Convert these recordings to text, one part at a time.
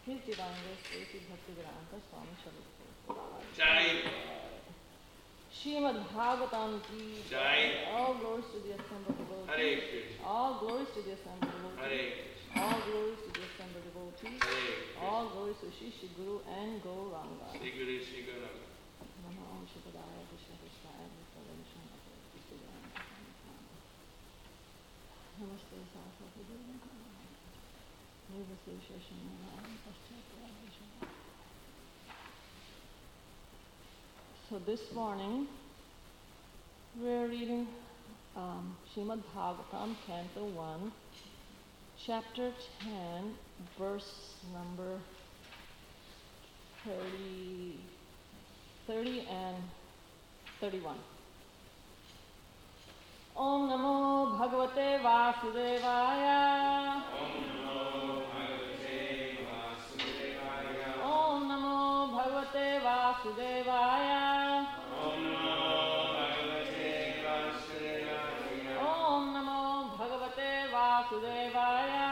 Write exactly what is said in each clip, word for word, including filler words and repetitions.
His Divine Grace Sri Bhaktivedanta Swami Swarup. Jai. Srimad Bhagavatam ki Jai. All glories to the assembled devotees. Hare Krishna. All glories to the assembled devotees. Hare Krishna. All glories to the assembled devotees. Hare Krishna. All glories to Shri Shri Guru and Gauranga. Shri Guru Shri Guru. Namo Om Shivadaya Krishna Krishna Advaita Namaste Saraswati Devi Namaste Shashanam Paschatya. So this morning we're reading um, Srimad Bhagavatam, Canto one, Chapter ten, verse number thirty, thirty and thirty-one. Om Namo Bhagavate Vasudevaya. Om Namo Bhagavate Vasudevaya. Om Namo Bhagavate Vasudevaya.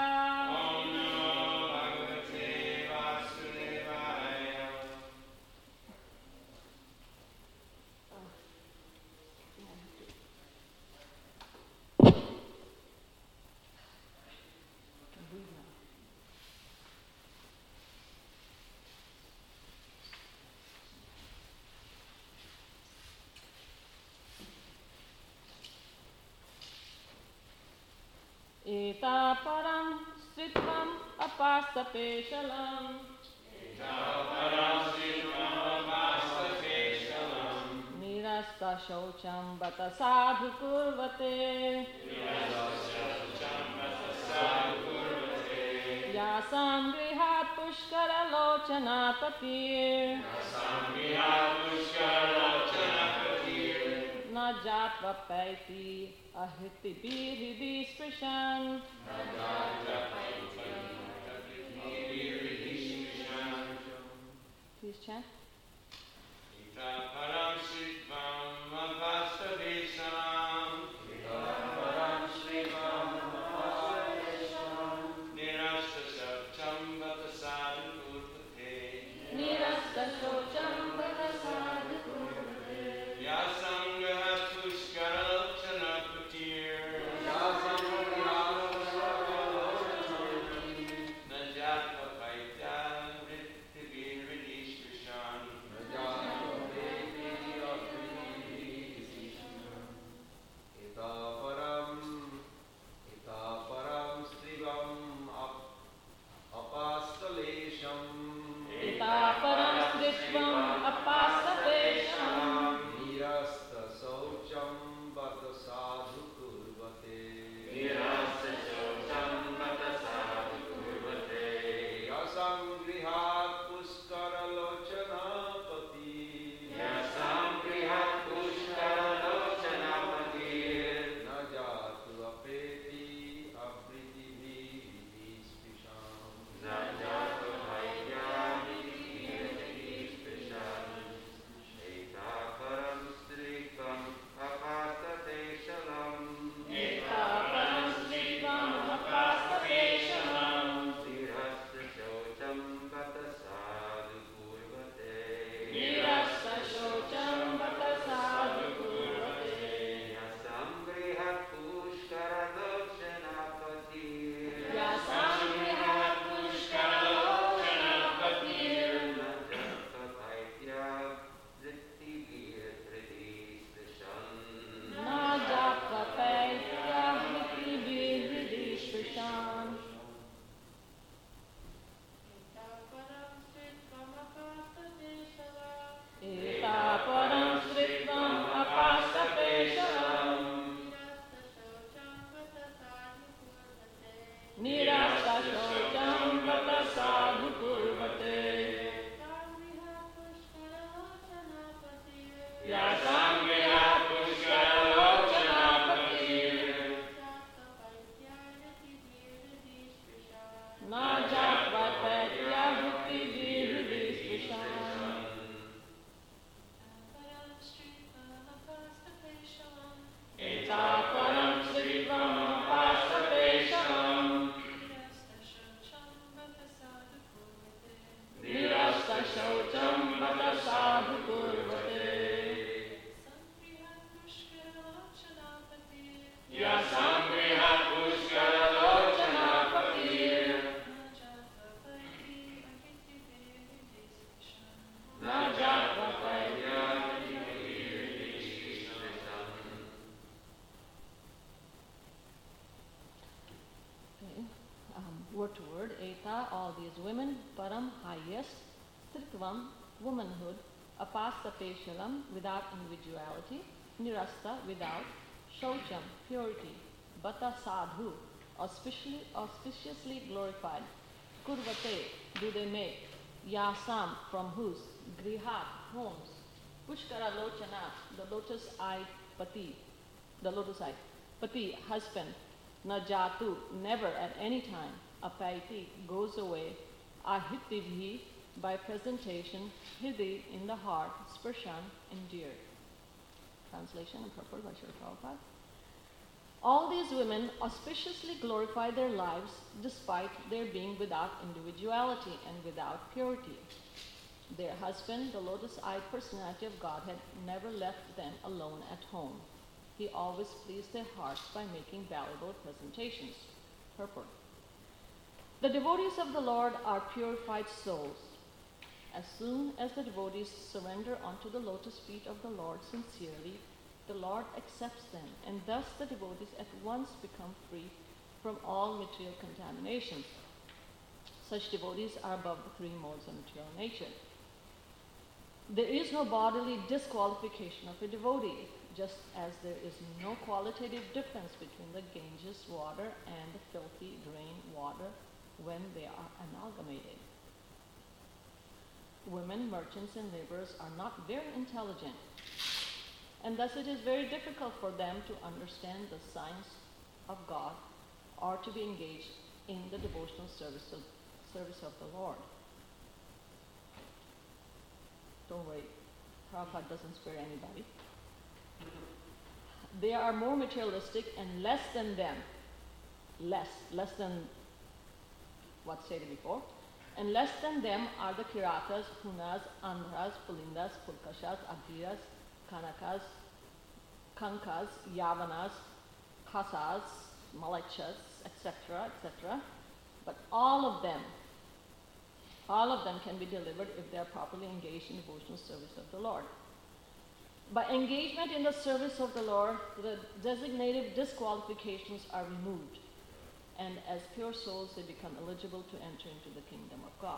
Eta param stritvam apastapeshalam. Eta param stritvam apastapeshalam. Nirasta shaucham bata sadhu kurvate. Nirasta shaucham bata sadhu kurvate. Yasam grihat pushkara lochana patir. Yasam grihat pushkara lochana patir. Na jatva paiti ahiti biridi sprishan. Na jatva paiti ahiti biridi sprishan. Please chant. Ita param shritvam apastapeshalam. Ita param shritvam apastapeshalam. Nirasta shaucham bata sadhu kurvate. Nirasta shaucham bata sadhu kurvate. Yasam grihat pushkara lochana patir. Yasam grihat pushkara lochana patir. Na jatva paita vritti viridi sprishan. Na jatva paiti avriti sprishan. Ita param, ita param strivam ap, apastalesham. Ita param stritvam apastapesham. Nirasta saucham bata sadhu kurvate. Nirasta shaucham bata sadhu kurvate. Yasam grihat puskara lochana pati. Yasam grihat pushkara lochana patir. Na jatu apeti avriti viriti spisham. Na jatva paita viridi sprishan. Eta param stritvam apastapeshalam. Eta param stritvam apastapeshalam. Nirasta shaucham bata women, param highest, stritvam, womanhood, apastapeshalam, without individuality, nirasta, without, shaucham, purity, bata sadhu, auspiciously, auspiciously glorified, kurvate, do they make, yasam, from whose, grihat, homes, pushkara lochana, the lotus-eyed pati, the lotus-eyed, pati, husband, najatu, never at any time, apaiti, goes away, ahitibhi, by presentation, hidi, in the heart, sparshan, endeared. Translation and purport by Srila Prabhupada. All these women auspiciously glorify their lives despite their being without individuality and without purity. Their husband, the lotus-eyed personality of Godhead, never left them alone at home. He always pleased their hearts by making valuable presentations. Purport. The devotees of the Lord are purified souls. As soon as the devotees surrender unto the lotus feet of the Lord sincerely, the Lord accepts them, and thus the devotees at once become free from all material contaminations. Such devotees are above the three modes of material nature. There is no bodily disqualification of a devotee, just as there is no qualitative difference between the Ganges water and the filthy drain water when they are amalgamated. Women, merchants, and laborers are not very intelligent, and thus it is very difficult for them to understand the science of God or to be engaged in the devotional service of, service of the Lord. Don't worry, Prabhupada doesn't spare anybody. They are more materialistic and less than them. Less, less than what stated before. And less than them are the Kiratas, Hunas, Andhras, Pulindas, Pulkashas, Abhiras, Kanakas, Kankas, Yavanas, Khasas, Malachas, et cetera, et cetera. But all of them, all of them can be delivered if they are properly engaged in devotional service of the Lord. By engagement in the service of the Lord, the designated disqualifications are removed, and as pure souls they become eligible to enter into the kingdom of God.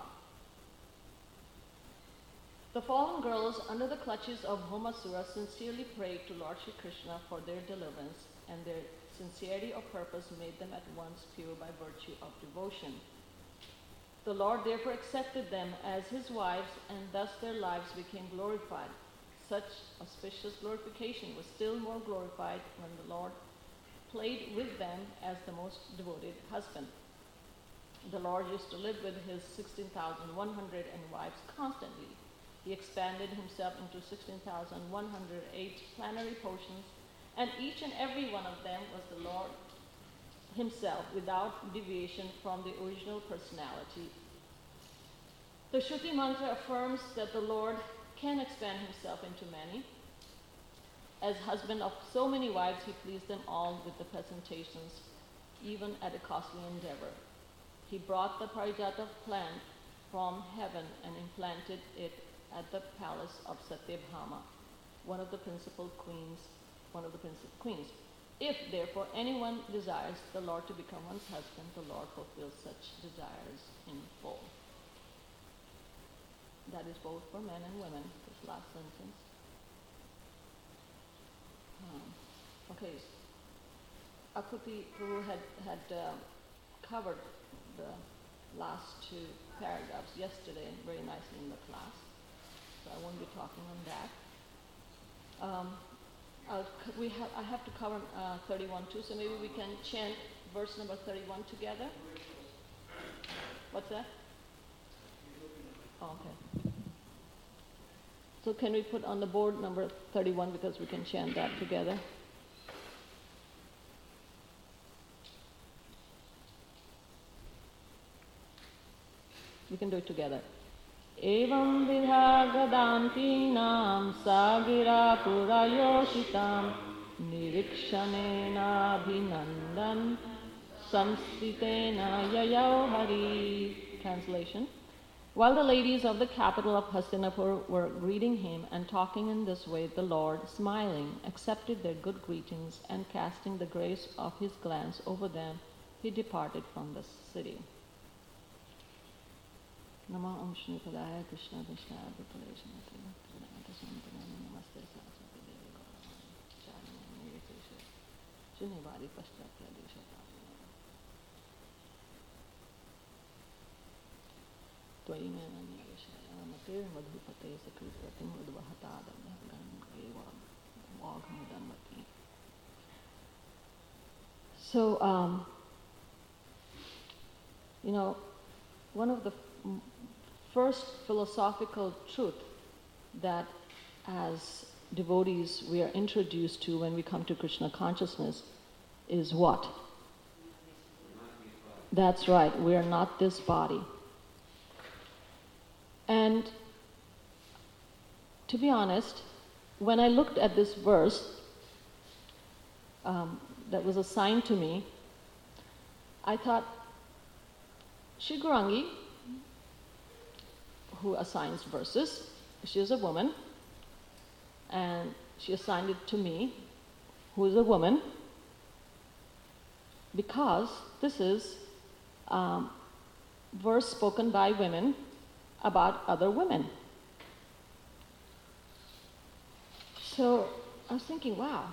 The fallen girls under the clutches of Bhaumasura sincerely prayed to Lord Sri Krishna for their deliverance, and their sincerity of purpose made them at once pure by virtue of devotion. The Lord therefore accepted them as his wives, and thus their lives became glorified. Such auspicious glorification was still more glorified when the Lord played with them as the most devoted husband. The Lord used to live with his sixteen thousand one hundred wives constantly. He expanded himself into sixteen thousand one hundred eight plenary portions, and each and every one of them was the Lord himself without deviation from the original personality. The Shruti mantra affirms that the Lord can expand himself into many. As husband of so many wives, he pleased them all with the presentations, even at a costly endeavor. He brought the Parijata plant from heaven and implanted it at the palace of Satyabhama, one of the principal queens, one of the principal queens. If, therefore, anyone desires the Lord to become one's husband, the Lord fulfills such desires in full. That is both for men and women, this last sentence. Um, okay, Akuti Prabhu had, had uh, covered the last two paragraphs yesterday very nicely in the class, so I won't be talking on that. Um, I'll, we ha- I have to cover uh, thirty-one too, so maybe we can chant verse number thirty-one together. What's that? Oh, okay. So can we put on the board number thirty-one because we can chant that together? We can do it together. Evam vidha gadantinam sagira purayoshitam nirikshanena bhinandan samstitena yayau hari. Translation. While the ladies of the capital of Hastinapur were greeting him and talking in this way, the Lord, smiling, accepted their good greetings, and casting the grace of his glance over them, he departed from the city. Nama Om Shri Padaya Krishna Krishna Bhutalesh Namaste Namaste Saraswati Devi Gauravani Charani Nirvishesha Shunibari Paschatya Deshatamina Tvai Mena Nirvishaya Matir Madhupate Sakripatim Udvahatadam Gan Eva Vaghamudamati. So, um, you know, one of the f- first philosophical truth that as devotees we are introduced to when we come to Krishna consciousness is what? That's right, we are not this body. And to be honest, when I looked at this verse um, that was assigned to me, I thought, Shri Gaurangi, who assigns verses, she is a woman, and she assigned it to me, who is a woman, because this is um, verse spoken by women about other women. So I was thinking, wow,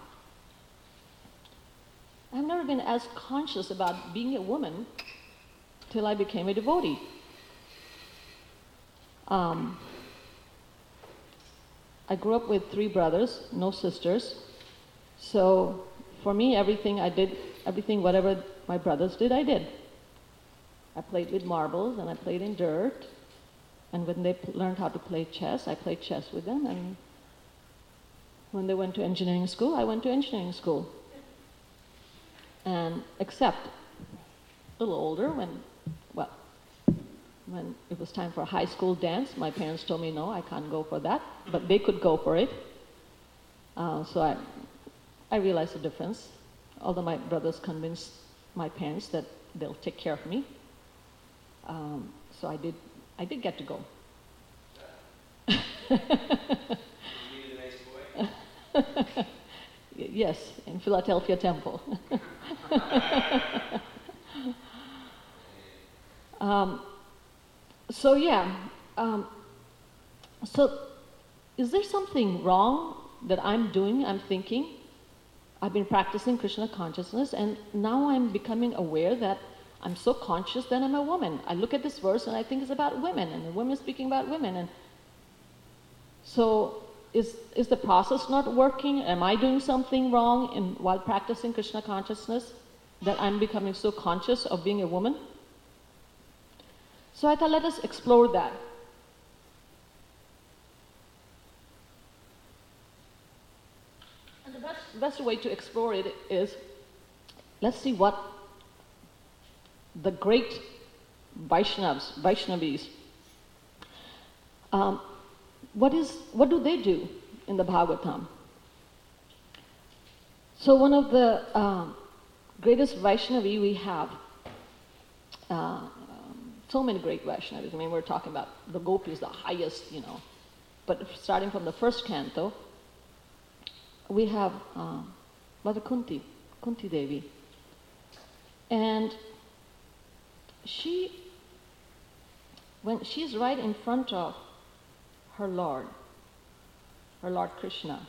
I've never been as conscious about being a woman till I became a devotee. Um, I grew up with three brothers, no sisters. So for me, everything I did, everything, whatever my brothers did, I did. I played with marbles and I played in dirt. And when they p- learned how to play chess, I played chess with them. And when they went to engineering school, I went to engineering school. And except a little older, when, well, when it was time for a high school dance, my parents told me, no, I can't go for that, but they could go for it. Uh, so I, I realized the difference, although my brothers convinced my parents that they'll take care of me. Um, so I did, I did get to go. You a nice boy? Yes, in Philadelphia Temple. um, so yeah, um, so is there something wrong that I'm doing, I'm thinking? I've been practicing Krishna consciousness and now I'm becoming aware that I'm so conscious that I'm a woman. I look at this verse and I think it's about women and the women speaking about women. And so is is the process not working? Am I doing something wrong in, while practicing Krishna consciousness that I'm becoming so conscious of being a woman? So I thought, let us explore that. And the best, best way to explore it is, let's see what the great Vaishnavas, Vaishnavis, um, what is, what do they do in the Bhagavatam? So one of the um, greatest Vaishnavi we have, uh, um, so many great Vaishnavis. I mean, we're talking about the gopis, the highest, you know. But starting from the first canto, we have um, Mother Kunti, Kunti Devi. And she, when she's right in front of her Lord, her Lord Krishna,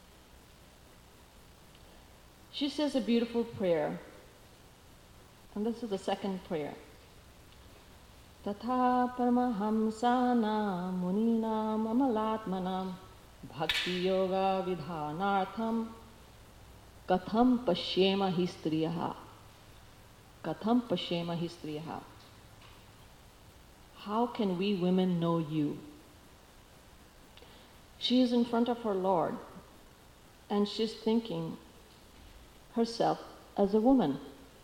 she says a beautiful prayer. And this is the second prayer. Tatha paramahamsana munina mamalatmanam bhakti yoga vidhanartham katham pashyema hi striyaha. Katham pashyema hi striyaha. How can we women know you? She is in front of her Lord and she's thinking herself as a woman.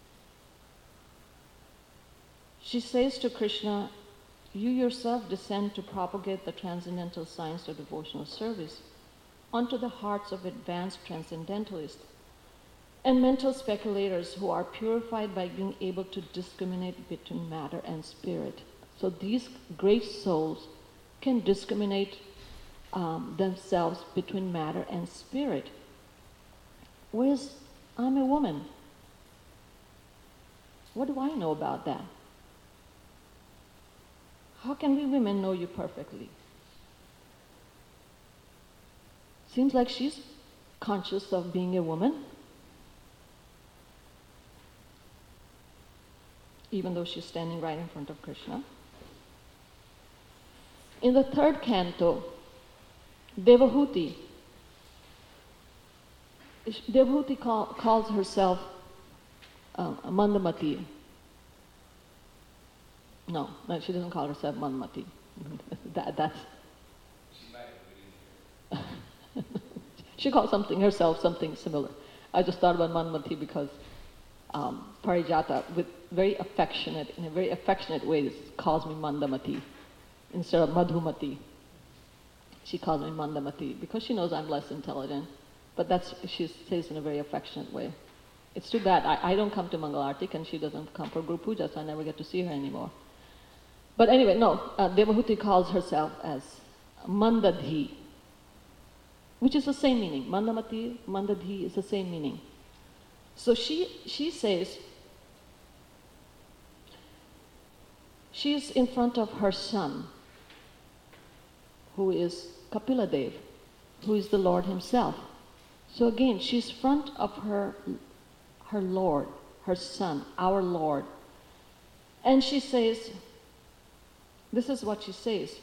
She says to Krishna, you yourself descend to propagate the transcendental science of devotional service onto the hearts of advanced transcendentalists and mental speculators who are purified by being able to discriminate between matter and spirit. So these great souls can discriminate um, themselves between matter and spirit. Whereas I'm a woman. What do I know about that? how can we women know you perfectly? Seems like she's conscious of being a woman, even though she's standing right in front of Krishna. In the third canto, Devahuti, Devahuti call, calls herself uh, Mandamati. No, no, she doesn't call herself Mandamati. that, that's. She might have, we didn't hear. She calls something herself something similar. I just thought about Mandamati because um, Parijata, with very affectionate, in a very affectionate way, calls me Mandamati instead of Madhumati. She calls me Mandamati because she knows I'm less intelligent, but that's, she says in a very affectionate way. It's too bad. I, I don't come to Mangalartik and she doesn't come for Guru Puja, so I never get to see her anymore. But anyway, no, uh, Devahuti calls herself as Mandadhi, which is the same meaning. Mandamati, Mandadhi is the same meaning. So she, she says, she's in front of her son, who is Kapila Dev, who is the Lord himself. So again, she's front of her, her Lord, her son, our Lord. And she says, this is what she says.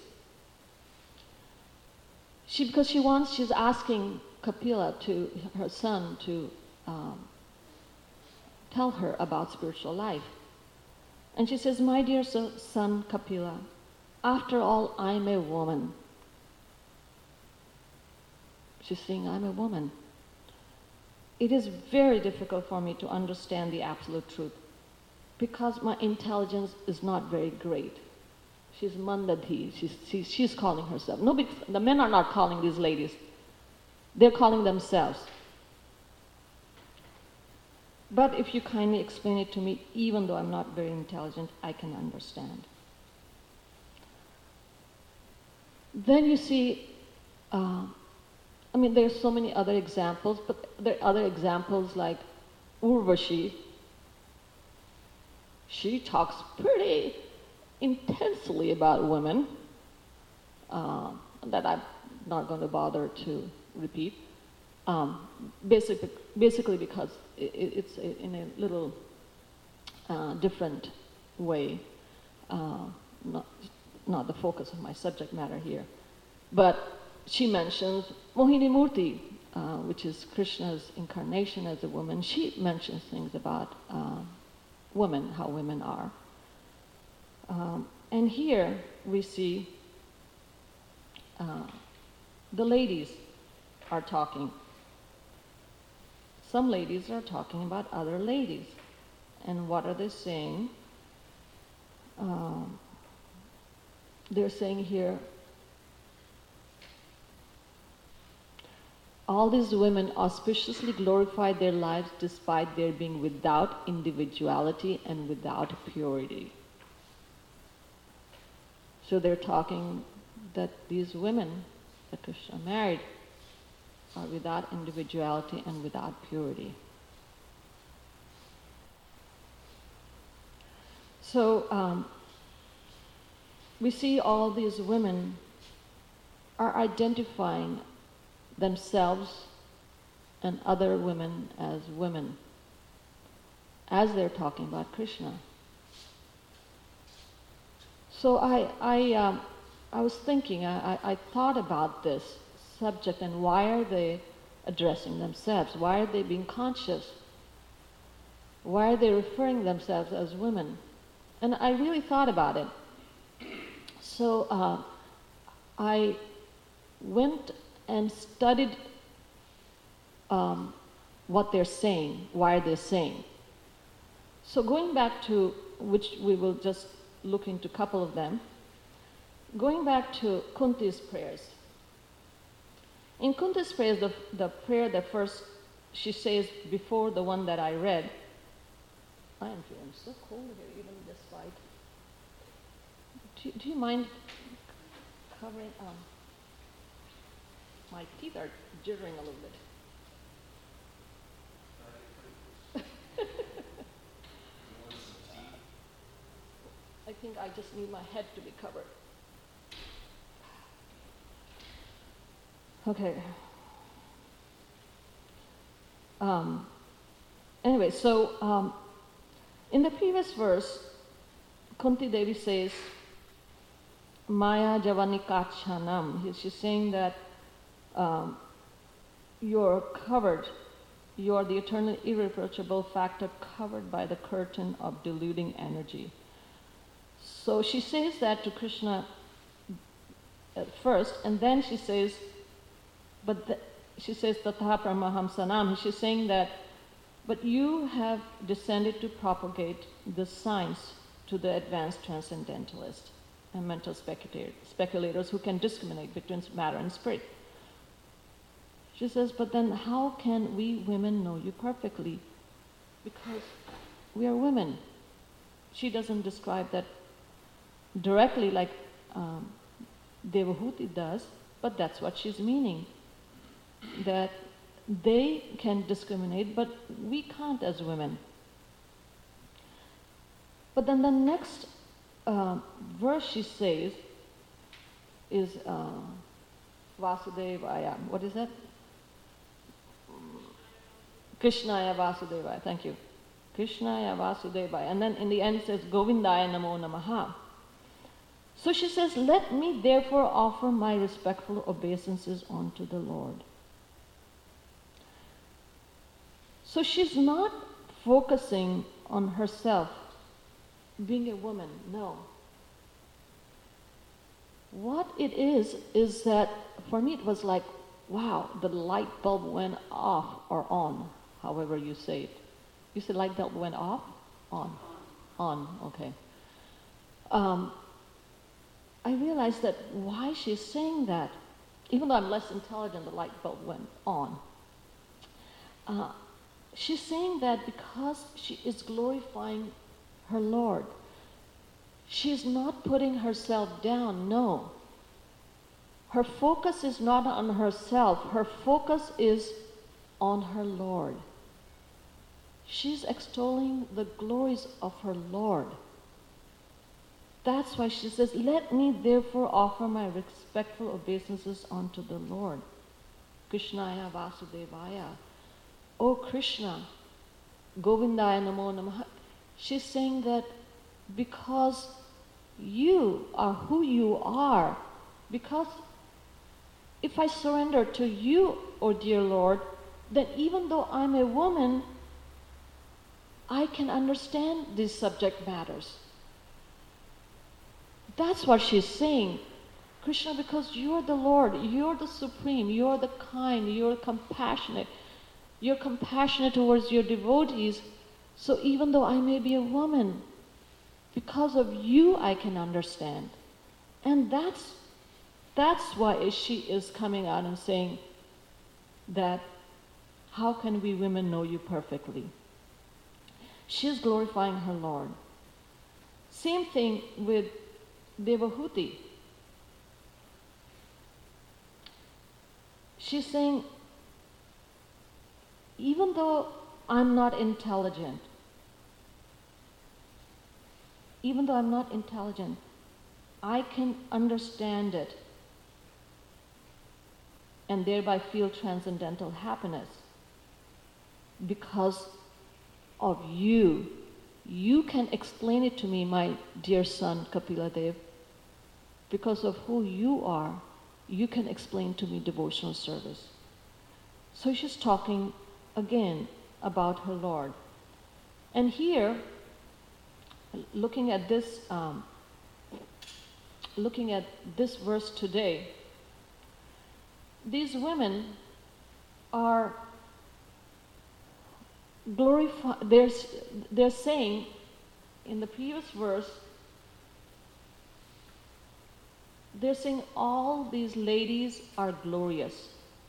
She, because she wants, she's asking Kapila, to her son, to um, tell her about spiritual life. And she says, my dear so, son Kapila, after all, I'm a woman. She's saying, I'm a woman. It is very difficult for me to understand the absolute truth because my intelligence is not very great. She's Mandadhi, she's, she's, she's calling herself. Nobody, the men are not calling these ladies. They're calling themselves. But if you kindly explain it to me, even though I'm not very intelligent, I can understand. Then you see, uh, I mean, there's so many other examples, but there are other examples like Urvashi. She talks pretty intensely about women, uh, that I'm not going to bother to repeat, um, basically, basically because it, it's in a little uh, different way, uh, not, not the focus of my subject matter here. But she mentions Mohini Murti, uh, which is Krishna's incarnation as a woman. She mentions things about uh, women, how women are. Um, and here we see uh, the ladies are talking. Some ladies are talking about other ladies. And what are they saying? Um, they're saying here, all these women auspiciously glorify their lives despite their being without individuality and without purity. So they're talking that these women that Krishna married are without individuality and without purity. So um, we see all these women are identifying themselves and other women as women as they're talking about Krishna. So I, I, um, I was thinking, I, I thought about this subject and why are they addressing themselves? Why are they being conscious? Why are they referring themselves as women? And I really thought about it. So uh, I went and studied um, what they're saying, why are they saying. So going back to, which we will just look into a couple of them, going back to Kunti's prayers. In Kunti's prayers, the, the prayer that first she says before the one that I read, I am feeling so cold here, even this light. Do, do you mind covering? Um, my teeth are jittering a little bit. I think I just need my head to be covered. Okay. Um, anyway, so um, in the previous verse, Kunti Devi says, Maya Javanikachanam. She's saying that um, you're covered, you're the eternal irreproachable factor covered by the curtain of deluding energy. So she says that to Krishna at first, and then she says, but the, she says, Tatha Paramahamsanam. She's saying that, but you have descended to propagate the science to the advanced transcendentalists and mental speculator, speculators who can discriminate between matter and spirit. She says, but then how can we women know you perfectly? Because we are women. She doesn't describe that directly like um, Devahuti does, but that's what she's meaning. That they can discriminate, but we can't as women. But then the next uh, verse she says is uh, Vasudevaya. What is that? Krishnaya Vasudevaya. Thank you. Krishnaya Vasudevaya. And then in the end it says Govindaya Namo Namaha. So she says, let me therefore offer my respectful obeisances unto the Lord. So she's not focusing on herself being a woman, no. What it is, is that for me it was like, wow, the light bulb went off or on, however you say it. You said light bulb went off? On. On, okay. Um, I realized that why she's saying that, even though I'm less intelligent, the light bulb went on. Uh, she's saying that because she is glorifying her Lord. She's not putting herself down, no. Her focus is not on herself. Her focus is on her Lord. She's extolling the glories of her Lord. That's why she says, let me therefore offer my respectful obeisances unto the Lord. Krishnaya Vasudevaya. O Krishna, Govindaya Namo Namaha. She's saying that because you are who you are, because if I surrender to you, O dear Lord, then even though I'm a woman, I can understand these subject matters. That's what she's saying. Krishna, because you're the Lord, you're the supreme, you're the kind, you're compassionate, you're compassionate towards your devotees, so even though I may be a woman, because of you I can understand. And that's, that's why she is coming out and saying that, how can we women know you perfectly? She's glorifying her Lord. Same thing with Devahuti. She's saying, even though I'm not intelligent, even though I'm not intelligent, I can understand it and thereby feel transcendental happiness because of you. You can explain it to me, my dear son Kapila Dev. Because of who you are, you can explain to me devotional service. So she's talking again about her Lord. And here, looking at this, um, looking at this verse today, these women are glorify. They're they're saying in the previous verse, they're saying all these ladies are glorious.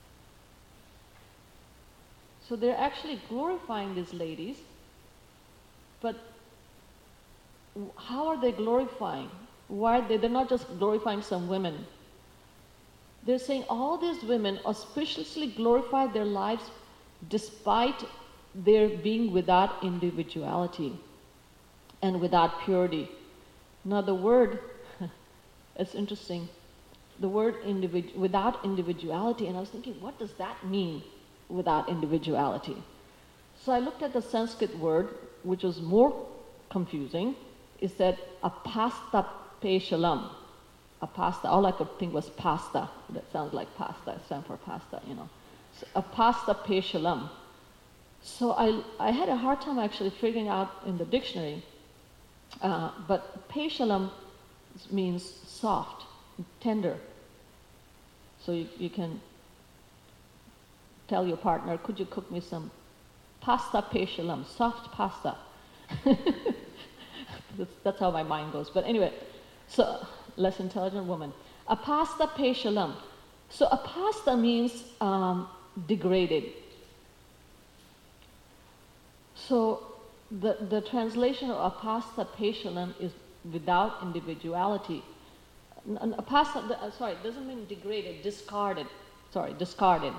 So they're actually glorifying these ladies, but how are they glorifying? Why are they? They're not just glorifying some women. They're saying all these women auspiciously glorify their lives despite their being without individuality and without purity. Now the word, it's interesting, the word individu- without individuality, and I was thinking, what does that mean, without individuality? So I looked at the Sanskrit word, which was more confusing. It said apasta peshalam. Apasta, all I could think was pasta. That sounds like pasta, it stands for pasta, you know. So apasta peshalam. So I, I had a hard time actually figuring out in the dictionary, uh, but peshalam means soft, tender. So you, you can tell your partner, could you cook me some pasta peshalam, soft pasta. that's, that's how my mind goes. But anyway, so less intelligent woman. Apasta peshalam. So apasta means um, degraded. So the, the translation of apasta peshalam is without individuality. An apasta, uh, sorry, it doesn't mean degraded, discarded. Sorry, discarded.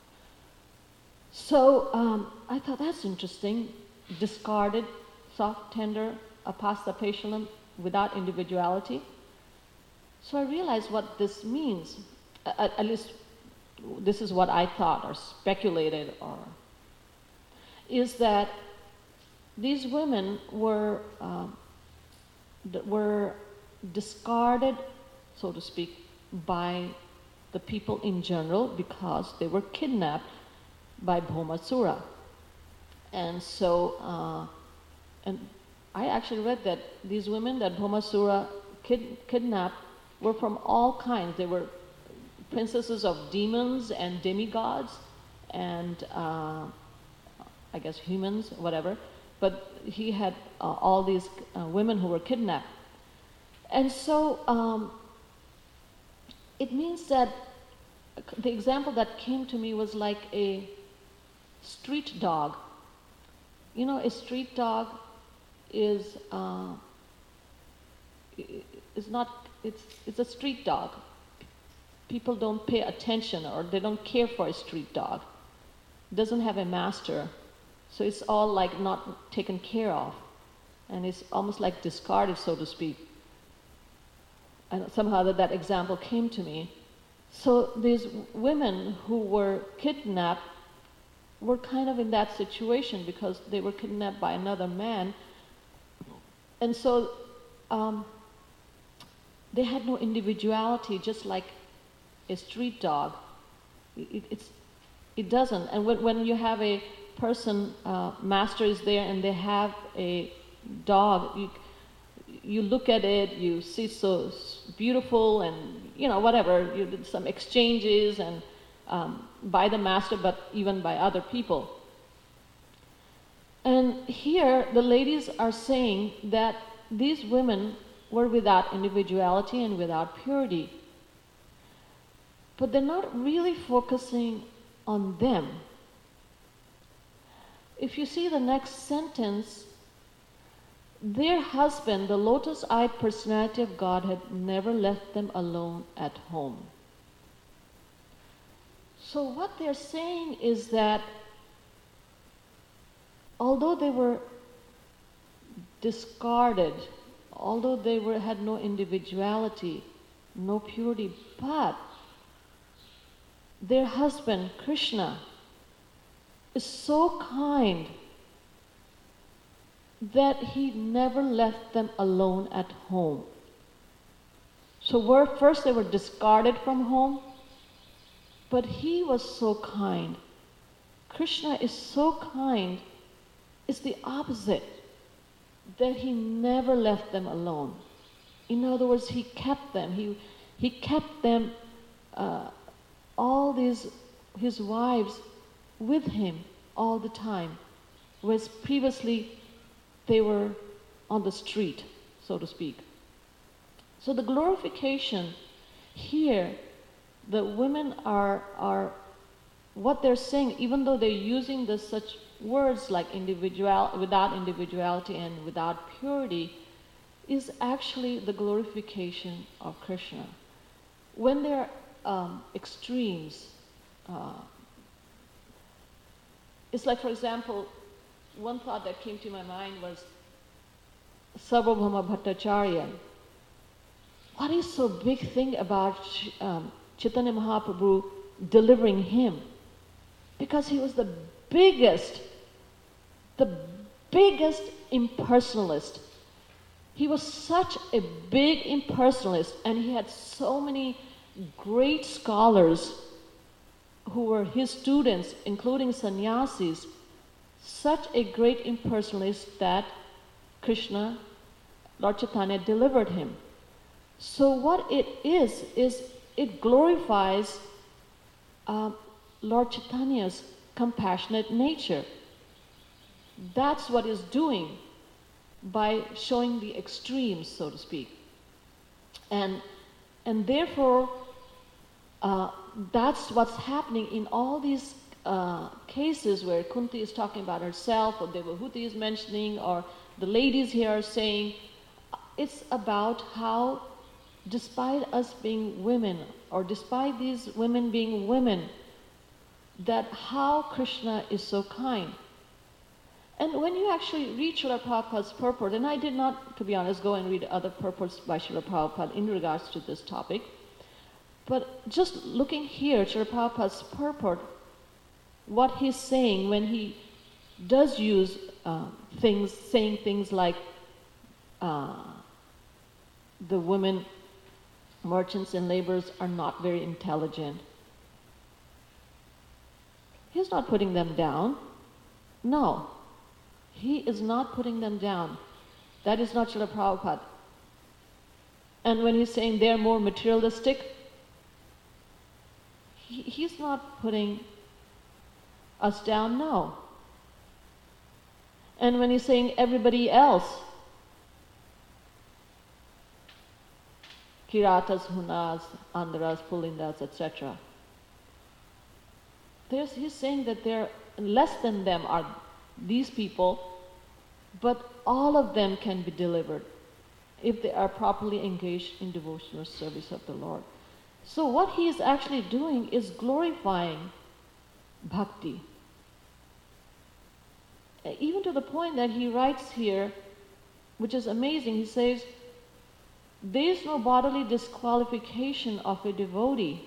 So um, I thought that's interesting. Discarded, soft, tender, apasta peshalam, without individuality. So I realized what this means. At, at least this is what I thought or speculated, or is that these women were uh, d- were discarded, so to speak, by the people in general because they were kidnapped by Bhaumasura. And so, uh, and I actually read that these women that Bhaumasura kid- kidnapped were from all kinds. They were princesses of demons and demigods and uh, I guess humans, whatever. But he had uh, all these uh, women who were kidnapped. And so um, it means that the example that came to me was like a street dog. You know, a street dog is uh, is not, it's, it's a street dog. People don't pay attention or they don't care for a street dog. It doesn't have a master. So it's all like not taken care of. And it's almost like discarded, so to speak. And somehow that, that example came to me. So these women who were kidnapped were kind of in that situation because they were kidnapped by another man. And so um, they had no individuality, just like a street dog. It, it's, it doesn't. And when, when you have a person, uh, master is there and they have a dog, you, you look at it, you see so beautiful and, you know, whatever, you did some exchanges and um, by the master, but even by other people. And here the ladies are saying that these women were without individuality and without purity. But they're not really focusing on them. If you see the next sentence, their husband, the lotus-eyed personality of God, had never left them alone at home. So what they're saying is that although they were discarded, although they were, had no individuality, no purity, but their husband, Krishna, is so kind that he never left them alone at home. So were, first they were discarded from home, but he was so kind. Krishna is so kind, it's the opposite, that he never left them alone. In other words, he kept them. He, he kept them, uh, all these, his wives, with him all the time, whereas previously they were on the street, so to speak. So the glorification here, the women are, are what they're saying, even though they're using the such words like individual, without individuality and without purity, is actually the glorification of Krishna. When there are um, extremes, uh, it's like, for example, one thought that came to my mind was Sarvabhauma Bhattacharya. what is so big thing about um, Chaitanya Mahaprabhu delivering him? Because he was the biggest, the biggest impersonalist. He was such a big impersonalist, and he had so many great scholars who were his students, including sannyasis, such a great impersonalist that Krishna, Lord Chaitanya, delivered him. So what it is, is it glorifies uh, Lord Chaitanya's compassionate nature. That's what it's doing by showing the extremes, so to speak. And, and therefore, uh, that's what's happening in all these uh, cases where Kunti is talking about herself, or Devahuti is mentioning, or the ladies here are saying, it's about how, despite us being women, or despite these women being women, that how Krishna is so kind. And when you actually read Srila Prabhupada's purport, and I did not, to be honest, go and read other purports by Srila Prabhupada in regards to this topic, but just looking here, Srila Prabhupada's purport, what he's saying when he does use uh, things, saying things like uh, the women merchants and laborers are not very intelligent. He's not putting them down. No. He is not putting them down. That is not Srila Prabhupada. And when he's saying they're more materialistic, he, he's not putting us down, no. And when he's saying everybody else, Kiratas, Hunas, Andhras, Pulindas, et cetera, There's, he's saying that they're less than them are these people, but all of them can be delivered if they are properly engaged in devotional service of the Lord. So what he is actually doing is glorifying bhakti. Even to the point that he writes here, which is amazing, he says, there is no bodily disqualification of a devotee,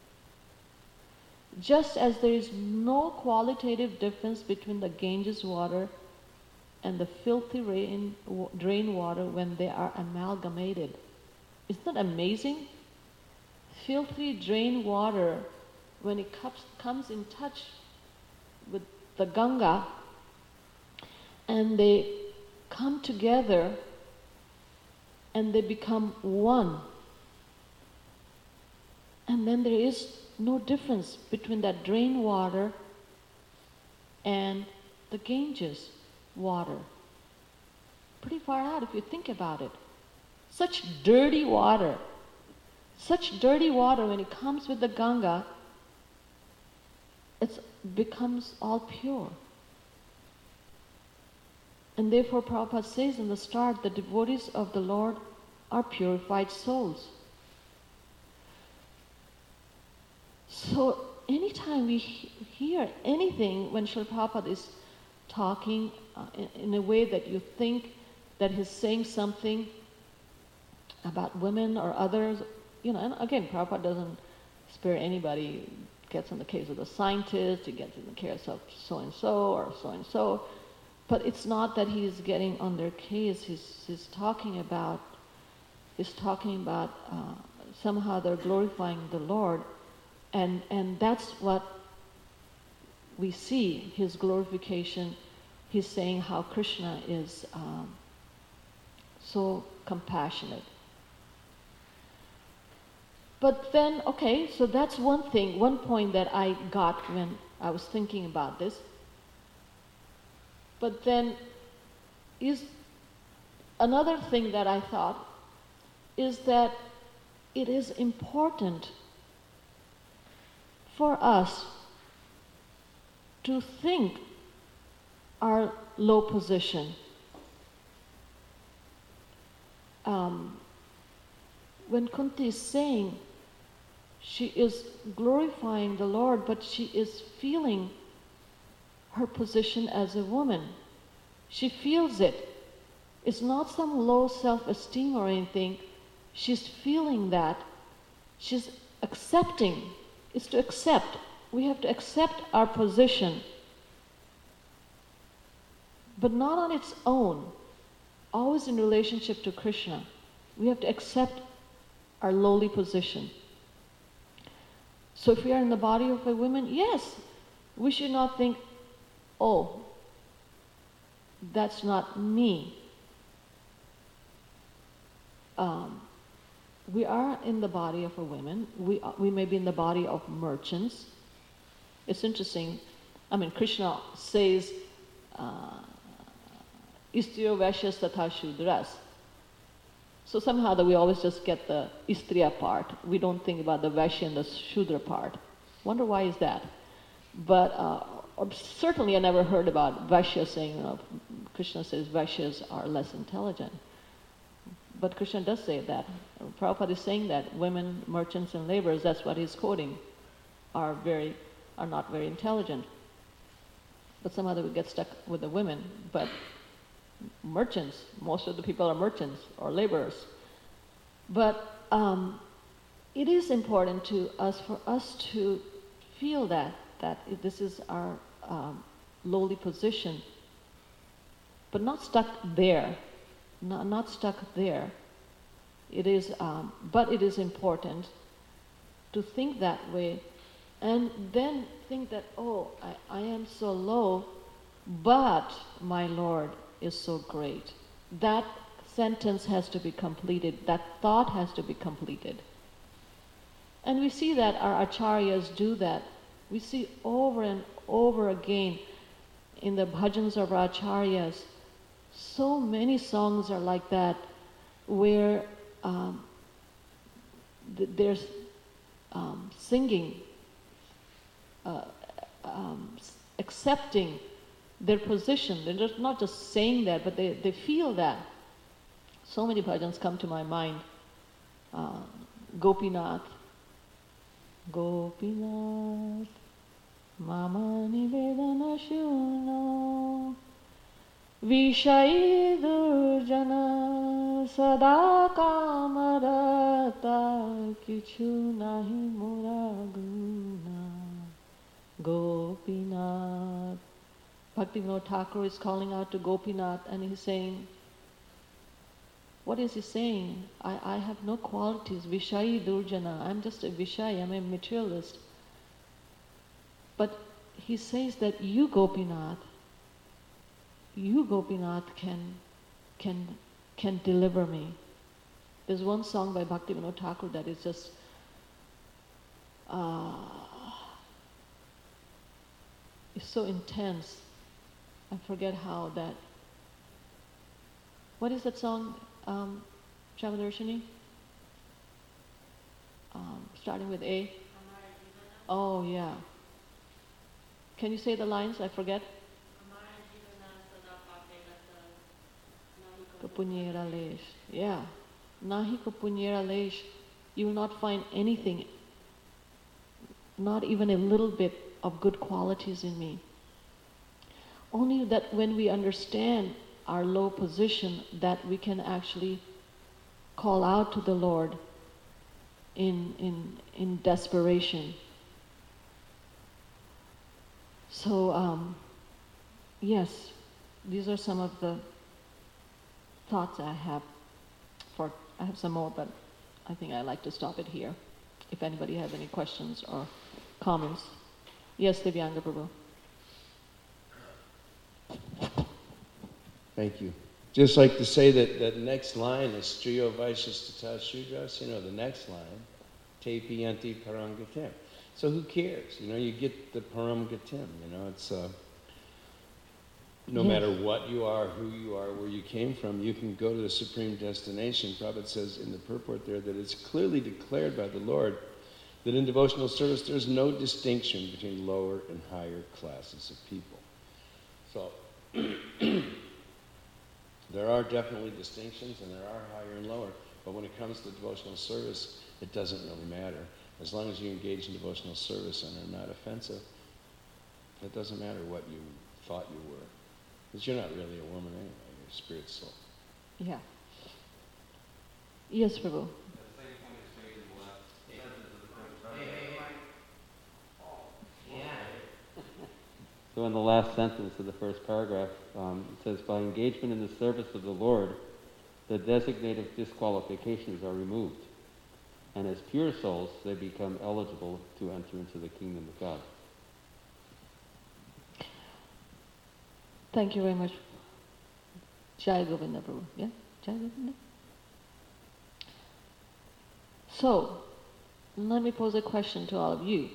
just as there is no qualitative difference between the Ganges water and the filthy rain, drain water when they are amalgamated. Isn't that amazing? Filthy drain water, when it comes, comes in touch with the Ganga, and they come together and they become one. And then there is no difference between that drain water and the Ganges water. Pretty far out if you think about it. Such dirty water. Such dirty water, when it comes with the Ganga, it becomes all pure. And therefore Prabhupada says in the start, the devotees of the Lord are purified souls. So anytime we he- hear anything when Srila Prabhupada is talking uh, in, in a way that you think that he's saying something about women or others, you know, and again, Prabhupada doesn't spare anybody. He gets in the case of the scientist, he gets in the case of so-and-so or so-and-so. But it's not that he's getting on their case. He's, he's talking about, he's talking about uh, somehow they're glorifying the Lord. And, and that's what we see, his glorification. He's saying how Krishna is um, so compassionate. But then, okay, so that's one thing, one point that I got when I was thinking about this. But then is another thing that I thought is that it is important for us to think our low position. Um, when Kunti is saying she is glorifying the Lord, but she is feeling her position as a woman. She feels it. It's not some low self-esteem or anything. she's feeling that, she's accepting. It's to accept. We have to accept our position, but not on its own, always in relationship to Krishna. We have to accept our lowly position. So if we are in the body of a woman, yes, we should not think, oh, that's not me. Um, we are in the body of a woman. We, we may be in the body of merchants. It's interesting. I mean, Krishna says, uh, Istriyo Vaishyas Tatha Shudras. So somehow that we always just get the Istriya part. We don't think about the Vaishya and the Shudra part. Wonder why is that? But uh, certainly I never heard about Vaishya saying, you know, Krishna says Vaishyas are less intelligent. But Krishna does say that. Prabhupada is saying that women, merchants and laborers, that's what he's quoting, are very, are not very intelligent. But somehow we get stuck with the women. But merchants, most of the people are merchants or laborers. But um, it is important to us, for us to feel that, that this is our um, lowly position, but not stuck there. Not, not stuck there. It is, um, but it is important to think that way, and then think that, oh, I, I am so low, but my Lord is so great. That sentence has to be completed. That thought has to be completed. And we see that our acharyas do that. We see over and over again in the bhajans of our acharyas. So many songs are like that, where um, th- there's um, singing, uh, um, accepting their position. They're just not just saying that, but they, they feel that. So many bhajans come to my mind. Uh, Gopinath, Gopinath, Mama Nivedana Shuno. Vishayi durjana sada kamarata kichu nahi mora guna. Gopinath. Bhaktivinoda Thakur is calling out to Gopinath and he's saying, what is he saying? I, I have no qualities. Vishayi durjana. I'm just a Vishayi, I'm a materialist. But he says that you, Gopinath, you, Gopinath, can, can, can deliver me. There's one song by Bhaktivinoda Thakur that is just, uh, it's so intense. I forget how that, what is that song, um, Shamadarshini? Um, starting with A? Oh, yeah. Can you say the lines? I forget. Kapunyera lesh. Yeah. Nahi kapunyera lesh. You will not find anything, not even a little bit of good qualities in me. Only that when we understand our low position, that we can actually call out to the Lord in, in, in desperation. So, um, yes, these are some of the thoughts I have. For I have some more, but I think I'd like to stop it here. If anybody has any questions or comments. Yes, Divyanga Prabhu. Thank you. Just like to say that that next line is Striyo Vaishyas Tatha Shudras, you know, the next line, Te Piyanti Paramgatim. So who cares? You know, you get the Paramgatim, you know, it's uh, no yes. matter what you are, who you are, where you came from, you can go to the supreme destination. Prabhupada says in the purport there that it's clearly declared by the Lord that in devotional service there's no distinction between lower and higher classes of people. So there are definitely distinctions and there are higher and lower, but when it comes to devotional service, it doesn't really matter. As long as you engage in devotional service and are not offensive, it doesn't matter what you thought you were. Because you're not really a woman anyway, you're a spirit soul. Yeah. Yes, Prabhu. so in the last sentence of the first paragraph, um, it says, by engagement in the service of the Lord, the designated disqualifications are removed. And as pure souls, they become eligible to enter into the kingdom of God. Thank you very much. Jai Govinda Prabhu. Yeah? Jai Govinda? So, let me pose a question to all of you.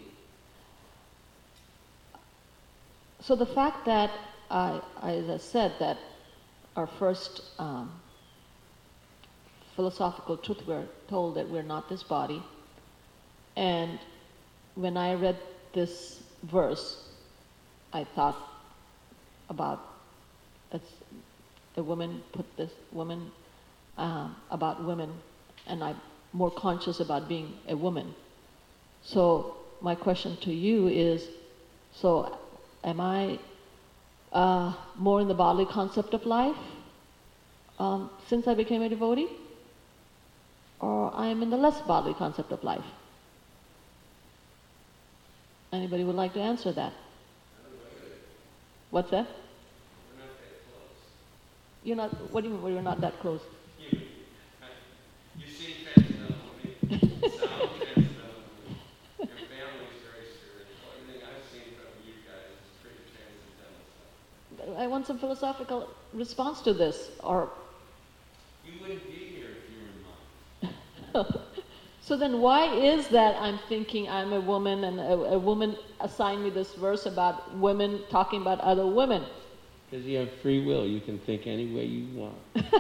So the fact that, I, I, as I said, that our first um, philosophical truth, we're told that we're not this body, and when I read this verse, I thought about it's a woman put this woman um, about women, and I'm more conscious about being a woman. So my question to you is, so am I uh, more in the bodily concept of life um, since I became a devotee? Or I'm in the less bodily concept of life? Anybody would like to answer that? What's that? We're not that close. You're not, what do you mean we're not that close? You, you seem transcendental to me. You sound transcendental to me. Your family's very spiritual. Everything I've seen from you guys is pretty transcendental stuff. I want some philosophical response to this, or... You wouldn't be here if you were in mine. So then why is that I'm thinking I'm a woman and a, a woman assigned me this verse about women talking about other women? Because you have free will, you can think any way you want.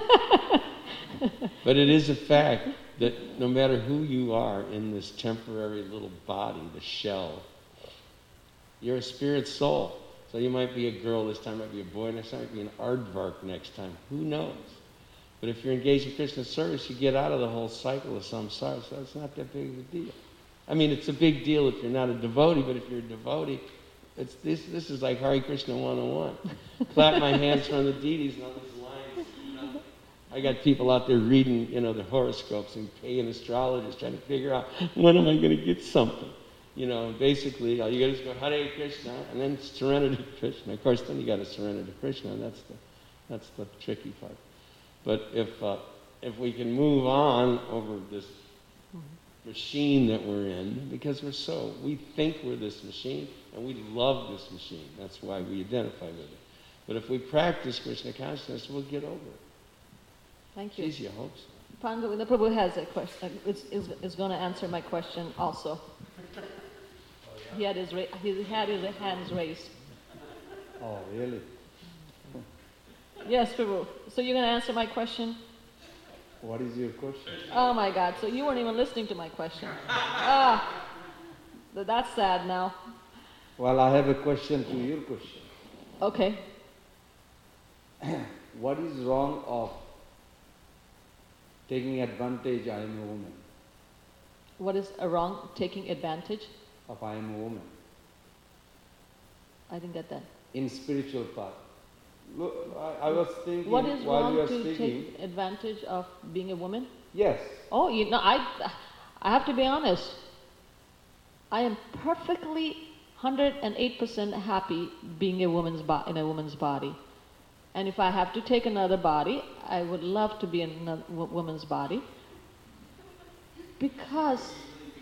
But it is a fact that no matter who you are in this temporary little body, the shell, you're a spirit soul. So you might be a girl this time, might be a boy next time, might be an aardvark next time. Who knows? But if you're engaged in Krishna service, you get out of the whole cycle of samsara, so it's not that big of a deal. I mean, it's a big deal if you're not a devotee, but if you're a devotee, it's this this is like Hare Krishna one oh one. Clap my hands from the deities and all these lines. You know. I got people out there reading, you know, their horoscopes and paying astrologers trying to figure out, when am I going to get something? You know, and basically, all you got to do is go Hare Krishna and then surrender to Krishna. Of course, then you got to surrender to Krishna, and that's the, that's the tricky part. But if uh, if we can move on over this machine that we're in, because we're so, we think we're this machine, and we love this machine. That's why we identify with it. But if we practice Krishna consciousness, we'll get over it. Thank you. Geez, you hope so. Pangavinda Prabhu has a question, is, is, is going to answer my question also. He had his, ra- he had his hands raised. Oh, really? Yes, Prabhu. So you're going to answer my question? What is your question? Oh my God, so you weren't even listening to my question. Ah, th- that's sad now. Well, I have a question to your question. Okay. What is wrong of taking advantage, I am a woman, What is a wrong taking advantage? of I am a woman, I didn't get that. in spiritual path? Look, I, I was thinking What is while wrong you were to speaking. take advantage of being a woman? Yes. Oh, you know, I, I have to be honest. I am perfectly one hundred eight percent happy being a woman's bo- in a woman's body. And if I have to take another body, I would love to be in a w- woman's body. Because...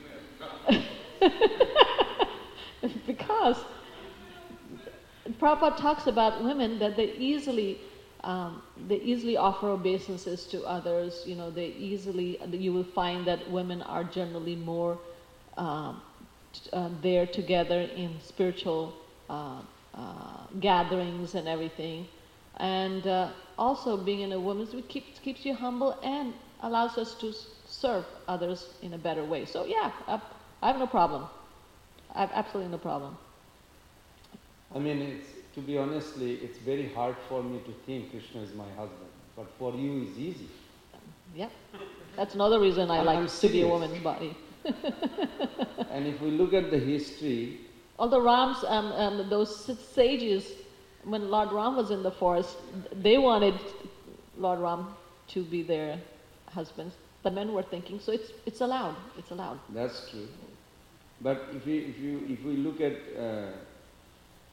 because Prabhupada talks about women that they easily, um, they easily offer obeisances to others. You know, they easily. You will find that women are generally more um, t- uh, there together in spiritual uh, uh, gatherings and everything. And uh, also, being in a woman's it keeps keeps you humble and allows us to s- serve others in a better way. So yeah, I, I have no problem. I have absolutely no problem. I mean, it's, to be honestly, it's very hard for me to think Krishna is my husband. But for you, it's easy. Yep. That's another reason I I'm- like I'm to be a serious. woman's body. And if we look at the history, Although Ram's, um, um, those s- sages, when Lord Ram was in the forest, they wanted Lord Ram to be their husbands. The men were thinking, so it's it's allowed. It's allowed. that's true. But if we, if you, if we look at uh,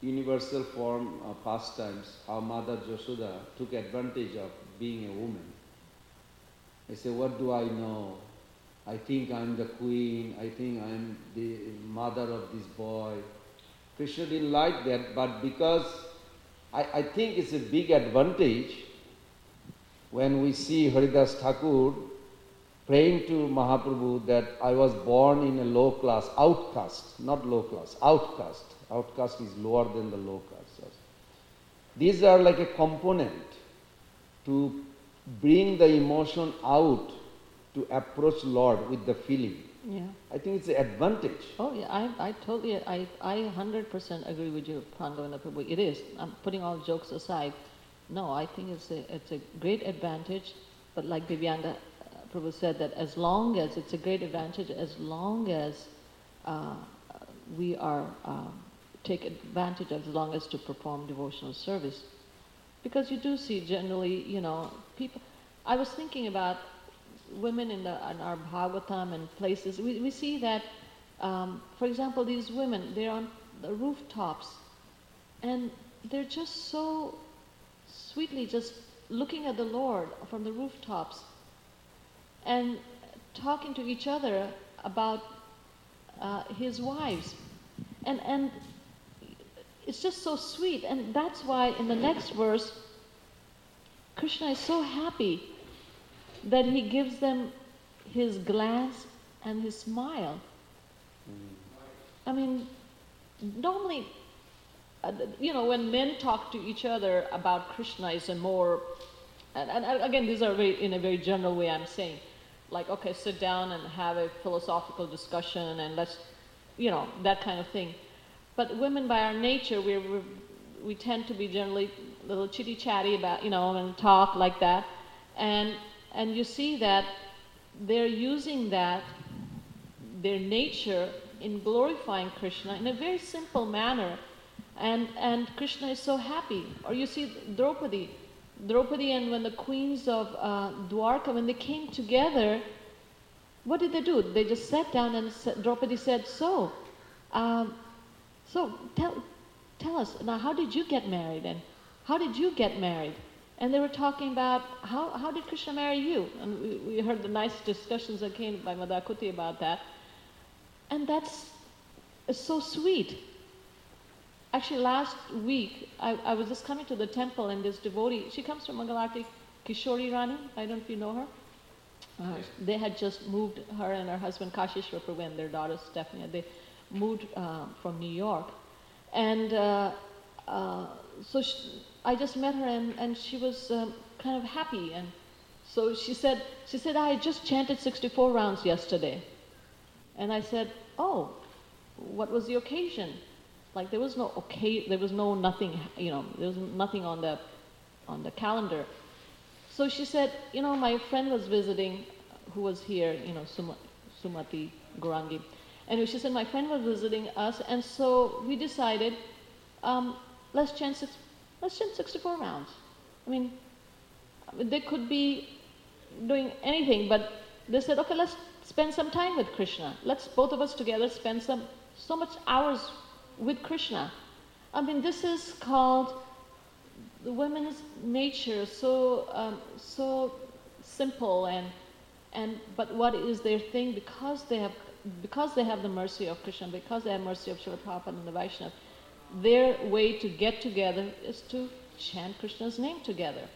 universal form of pastimes, how Mother Yashoda took advantage of being a woman. I say, what do I know? I think I'm the queen, I think I'm the mother of this boy. Krishna didn't like that, but because I, I think it's a big advantage when we see Haridas Thakur praying to Mahaprabhu that I was born in a low class, outcast, not low class, outcast. Outcast is lower than the low caste. These are like a component to bring the emotion out, to approach Lord with the feeling. Yeah. I think it's an advantage. Oh yeah, I, I totally, I, I one hundred percent agree with you, Prangavinda Prabhu. It is. I'm putting all jokes aside. No, I think it's a, it's a great advantage, but like Divyanga Prabhu said, that as long as, it's a great advantage, as long as uh, we are, uh, take advantage of, as long as to perform devotional service. Because you do see generally, you know, people, I was thinking about women in, the, in our Bhagavatam and places, we, we see that, um, for example, these women, they're on the rooftops and they're just so sweetly just looking at the Lord from the rooftops and talking to each other about uh, his wives. And, and it's just so sweet. And that's why in the next verse, Krishna is so happy that he gives them his glance and his smile. I mean, normally, uh, you know, when men talk to each other about Krishna, it's a more, and, and again, these are very, in a very general way I'm saying, like, okay, sit down and have a philosophical discussion and let's, you know, that kind of thing. But women, by our nature, we're, we're, we tend to be generally a little chitty-chatty about, you know, and talk like that. And And you see that they're using that, their nature, in glorifying Krishna in a very simple manner. And, and Krishna is so happy. Or you see Draupadi. Draupadi and when the queens of uh, Dwarka, when they came together, what did they do? They just sat down and sa- Draupadi said, so, um, so tell, tell us, now how did you get married? And how did you get married? And they were talking about how, how did Krishna marry you? And we, we heard the nice discussions that came by Madhakuti about that. And that's so sweet. Actually, last week, I, I was just coming to the temple and this devotee, she comes from Mangalarti, Kishori Rani, I don't know if you know her. Uh, they had just moved, her and her husband Kashishwar Prabhu and their daughter Stephanie, they moved uh, from New York. And uh, uh, so she, I just met her and, and she was um, kind of happy. And so she said, she said, I just chanted sixty-four rounds yesterday. And I said, oh, what was the occasion? Like there was no okay, there was no nothing, you know, there was nothing on the, on the calendar. So she said, you know, my friend was visiting, who was here, you know, Suma, Sumati Gurangi. And she said, my friend was visiting us, and so we decided, um, let's chant six, let's chant sixty-four rounds. I mean, they could be doing anything, but they said, okay, let's spend some time with Krishna. Let's both of us together spend some so much hours with Krishna. I mean, this is called the women's nature, so um, so simple, and and but what is their thing? Because they have because they have the mercy of Krishna, because they have mercy of Srila Prabhupada and the Vaishnava, their way to get together is to chant Krishna's name together.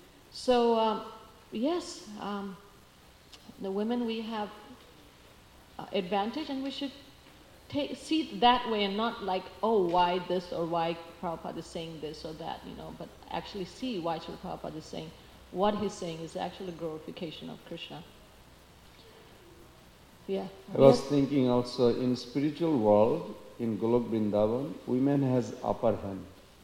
So um, yes, um, the women, we have uh, advantage, and we should take, see it that way, and not like, oh, why this or why Prabhupada is saying this or that, you know, but actually see why Srila Prabhupada is saying what he's saying is actually glorification of Krishna. Yeah. I was Yes. thinking also, in spiritual world, in Golok Vrindavan, women has upper hand.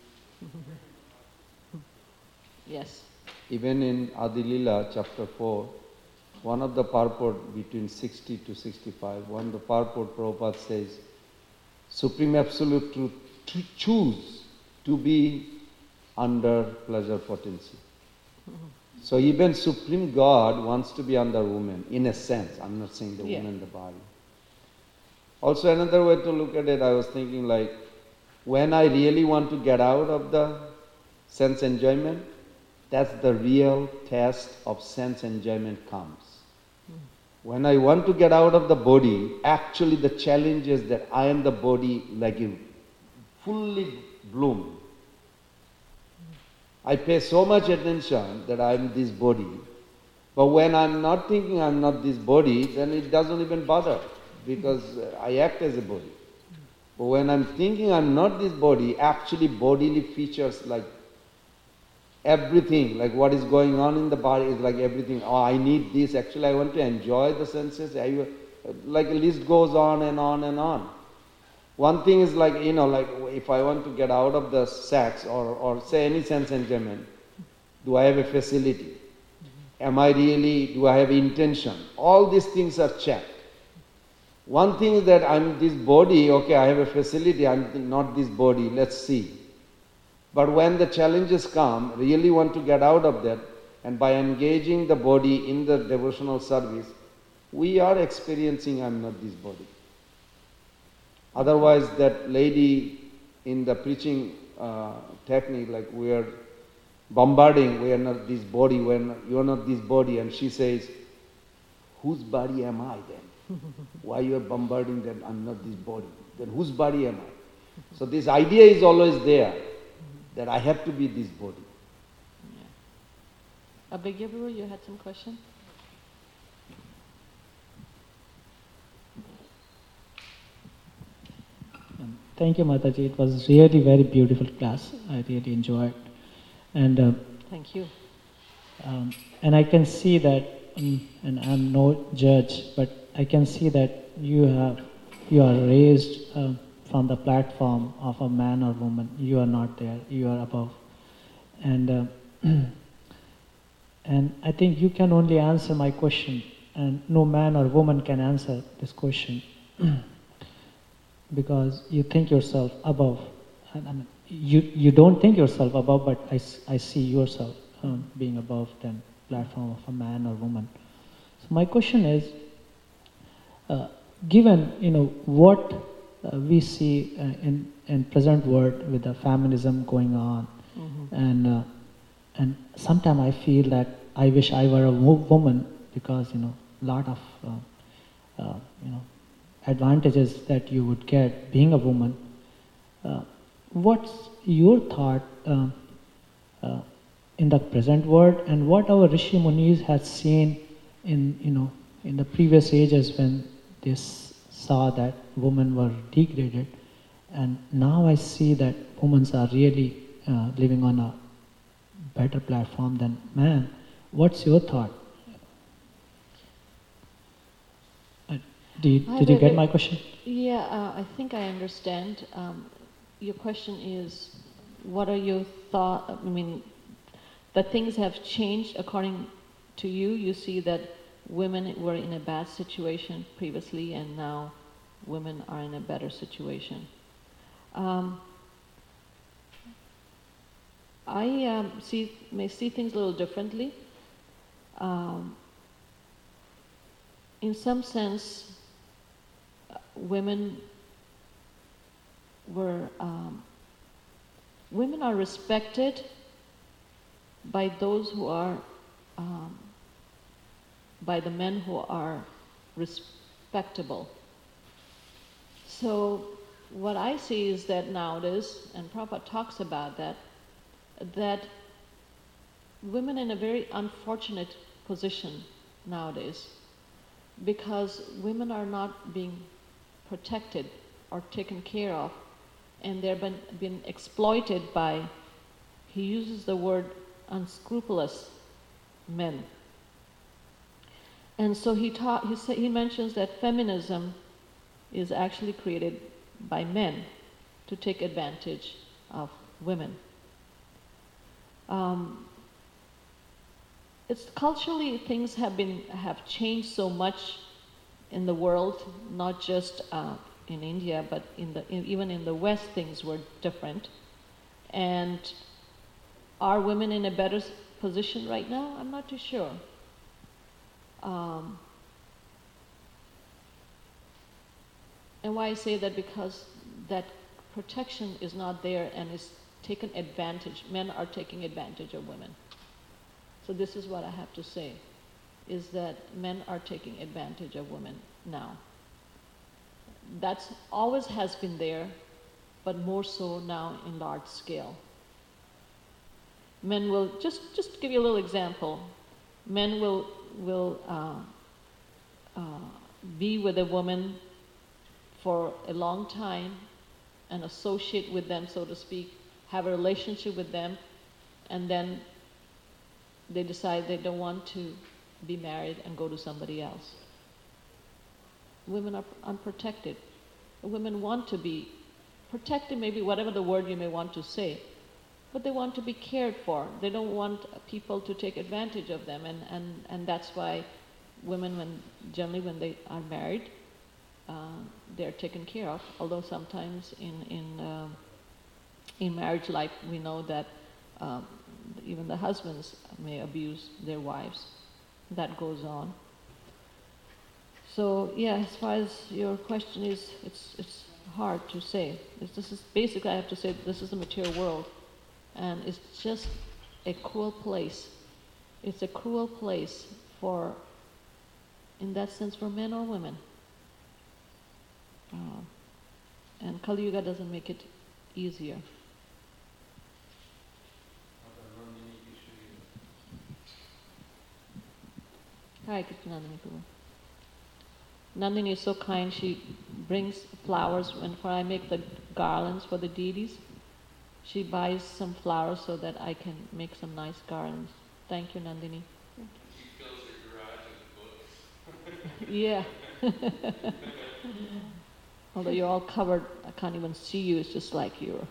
Yes. Even in Adi Lila, chapter four, one of the purport between sixty to sixty-five, one of the purport Prabhupada says, Supreme Absolute Truth to choose to be under pleasure potency. So even Supreme God wants to be under woman, in a sense. I'm not saying the Yeah. woman, the body. Also another way to look at it, I was thinking like, When I really want to get out of the sense enjoyment, that's the real test of sense enjoyment comes. When I want to get out of the body, actually the challenge is that I am the body like you, fully bloom. I pay so much attention that I am this body. But when I'm not thinking I'm not this body, then it doesn't even bother because I act as a body. But when I'm thinking I'm not this body, actually bodily features like everything, like what is going on in the body is like everything. Oh, I need this. Actually, I want to enjoy the senses. I, like a list goes on and on and on. One thing is like, you know, like if I want to get out of the sex or, or say any sense enjoyment, do I have a facility? Am I really, do I have intention? All these things are checked. One thing is that I'm this body, okay, I have a facility, I'm not this body, let's see. But when the challenges come, really want to get out of that, and by engaging the body in the devotional service, we are experiencing I'm not this body. Otherwise, that lady in the preaching uh, technique, like we are bombarding, we are not this body, we are not, you are not this body, and she says, whose body am I then? Why you are bombarding that I'm not this body? Then whose body am I? So this idea is always there, that I have to be this body. Yeah. Abhigyabhuru, you had some question? Um, Thank you, Mataji. It was really very beautiful class. I really enjoyed. And uh, Thank you. um, and I can see that, um, and I'm no judge, but I can see that you have you are raised uh, from the platform of a man or woman. You are not there. You are above. And uh, and I think you can only answer my question, and no man or woman can answer this question. Because you think yourself above. And, I mean, you, you don't think yourself above, but I, I see yourself um, being above the platform of a man or woman. So my question is, uh, given you know what uh, we see uh, in in present world with the feminism going on, Mm-hmm. and uh, and sometimes I feel that I wish I were a wo- woman because you know lot of uh, uh, you know advantages that you would get being a woman. Uh, what's your thought uh, uh, in the present world, and what our Rishi Munis had seen in you know in the previous ages when they s- saw that women were degraded, and now I see that women are really uh, living on a better platform than man. What's your thought? Uh, did, Hi, did you get Vivek. my question? Yeah, uh, I think I understand. Um, your question is, what are your thoughts? I mean, that things have changed according to you. You see that women were in a bad situation previously, and now women are in a better situation. Um, I um, see may see things a little differently. Um, in some sense, uh, women were um, women are respected by those who are um, by the men who are respectable. So what I see is that nowadays, and Prabhupada talks about that, that women in a very unfortunate position nowadays, because women are not being protected or taken care of, and they're been, been exploited by, he uses the word unscrupulous men. And so he taught, he, sa- he mentions that feminism is actually created by men to take advantage of women. Um, it's culturally, things have been have changed so much in the world, not just uh, in India, but in the in, even in the West, things were different. And are women in a better s- position right now? I'm not too sure. Um, and why I say that, because that protection is not there and is taken advantage. Men are taking advantage of women. So this is what I have to say, is that men are taking advantage of women now. That's always has been there, but more so now in large scale. Men will, just, just to give you a little example, men will, will uh, uh, be with a woman for a long time and associate with them, so to speak, have a relationship with them, and then they decide they don't want to be married and go to somebody else. Women are unprotected. Women want to be protected, maybe whatever the word you may want to say, but they want to be cared for. They don't want people to take advantage of them, and, and, and that's why women, when generally when they are married, uh, they're taken care of. Although sometimes in in uh, in marriage life we know that um, even the husbands may abuse their wives. That goes on. So yeah, as far as your question is, it's it's hard to say. This, this is basically, I have to say, this is the material world, and it's just a cruel place. It's a cruel place for, in that sense, for men or women. Uh, and Kali Yuga doesn't make it easier. Hi, Krishna Nandini Prabhu. Nandini is so kind, she brings flowers whenever I make the garlands for the deities. She buys some flowers so that I can make some nice garlands. Thank you, Nandini. She fills her garage with books. Yeah. Although you're all covered, I can't even see you, it's just like you're...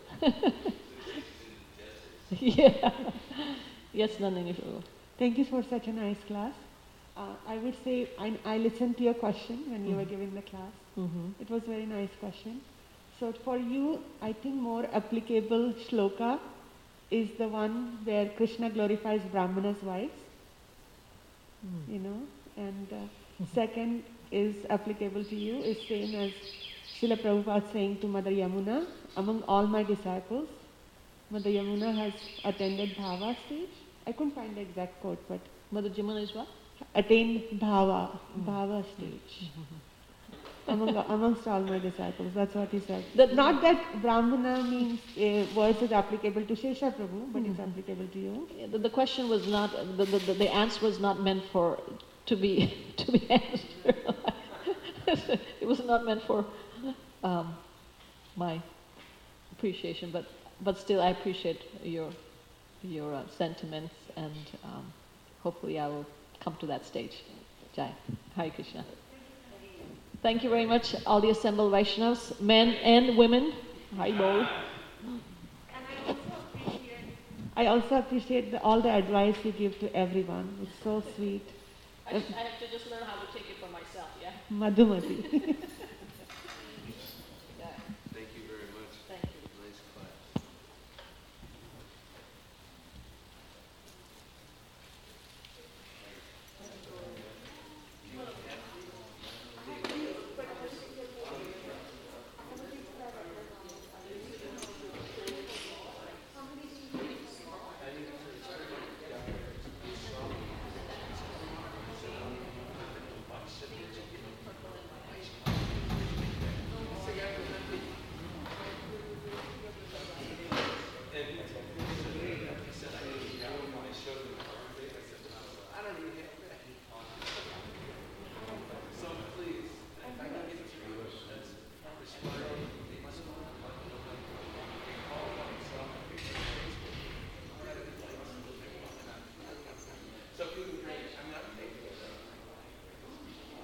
Yeah. Yes, Nandini. Thank you for such a nice class. Uh, I would say I, I listened to your question when mm-hmm. you were giving the class. Mm-hmm. It was a very nice question. So for you, I think more applicable shloka is the one where Krishna glorifies Brahmana's wives, mm. you know, and uh, mm-hmm. second is applicable to you, is same as Srila Prabhupada saying to Mother Yamuna, among all my disciples, Mother Yamuna has attended Bhava stage. I couldn't find the exact quote, but Mother Yamuna is what? Attained Bhava, mm. Bhava stage. Mm-hmm. Among, amongst all my disciples, that's what he said. That not that Brahmana means uh, verse is applicable to Shesha Prabhu, but mm-hmm. it's applicable to you. Yeah, the, the question was not, the, the, the answer was not meant for, to be, to be answered. It was not meant for um, my appreciation, but, but still I appreciate your, your uh, sentiments, and um, hopefully I will come to that stage. Jai. Hare Krishna. Thank you very much, all the assembled Vaishnavas, men and women. Hari Bol. I also appreciate the, all the advice you give to everyone. It's so sweet. I, I have to just learn how to take it for myself, yeah? Madhumati.